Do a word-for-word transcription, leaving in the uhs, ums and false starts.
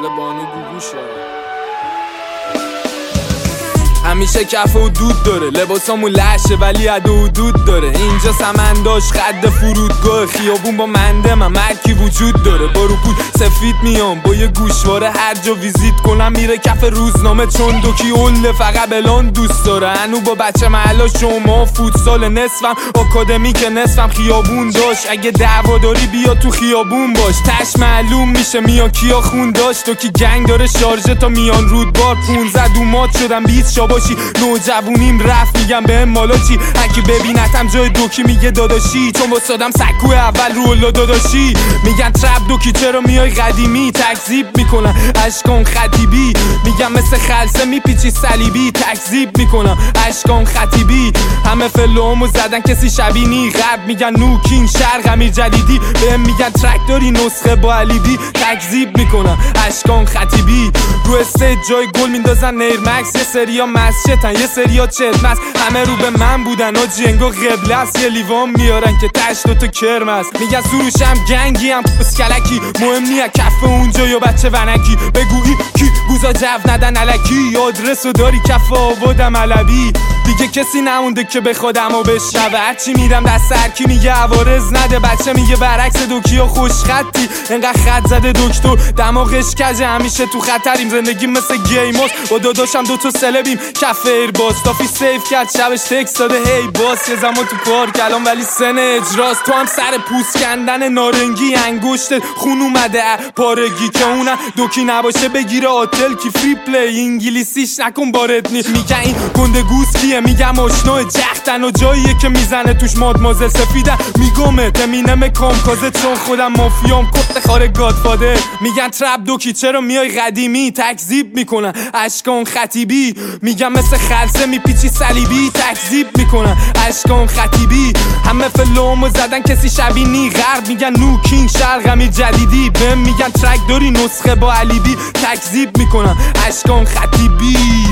مال بانو گوگوشه. همیشه کف و دود داره، لباسامون لشه ولی عد و حدود داره. اینجا سمنداش خد فرودگاه، خیابون با منده من مرکی وجود داره. با رو پول سفید میام با یه گوشواره، هر جا ویزیت کنم میره کف روزنامه، چون دوکی اله فقط بلان دوست داره. هنو با بچه محلا شما فوتسال، نصفم آکادمی که نصفم خیابون داشت. اگه دعوا داری بیا تو خیابون باش، تش معلوم میشه میان کیا خون داشت. دوکی گنگ داره شارژه تا میان رودبار، پونزده دومات شدم بیست شاباشی. نوجوونیم رفت میگم به مالا چی، هرکی ببینتم جای دوکی میگه داداشی، چون واسادم سکو اول رو الا داداشی. میگن ترپ دوکی چرا میای قدیمی، تکذیب میکنن اشکان خطیبی. میگم مثل خلصه میپیچی صلیبی، تکذیب میکنم اشکان خطیبی. همه فلومو زدن کسی شبینی، غرب میگن نوکین شرق امیر جدیدی. بهم میگن ترک داری نسخه با علیبی، تکذیب میکنم اشکان خطیبی. رو استیج جای گل میندازن نیرمکس، یه سریا مسجدن یه سریا چلمس. همه رو به من بودن و جنگو قبله است، یه لیوان میارن که تش دوتا کرم است. میگن سروشم گنگی هم پسکلکی، مهم نیه کف اونجا یا بچه ونکی. بگویی کی گوزا جو ندن علکی، آدرسو داری کف آبادم علبی. دیگه کسی نمونده که به خودمو بشنوه، هرچی میدم دست هرکی میگه عوارض نده. بچه میگه برعکس دوکیا خوش خطی، انقدر خط زده دکتر دماغش کجه. همیشه تو خطریم، زندگی مثل گیماست. با داداشم دوتا سلبیم کف ایرباز، تافی سیف کرد شبش تکس داده هی باس. یه زمان تو پارک الان ولی سن اجراست. تو هم سر پوست کندن نارنگی، انگشت خون اومده پارگی. که اونم دوکی نباشه بگیره آتل کی فری پلی، انگلیسیش نکن باردنی. میگن این گنده گوز کیه، میگم آشناه جختن و جاییه که میزنه توش مادمازل سفیدم. میگم تمینم کامکازه چون خودم مافیام کت خاره گادفادر. میگن ترپ دوکی چرا میای قدیمی، تکذیب میکنن اشکان خطیبی. میگم مثل خلصه میپیچی صلیبی، تکذیب میکنن اشکان خطیبی. همه فلومو زدن کسی شبینی، غرب میگن نوکین شرق امیر جدیدی. بهم میگن ترک داری نسخه با علیبی، تکذیب میکنن اشکان خطیبی.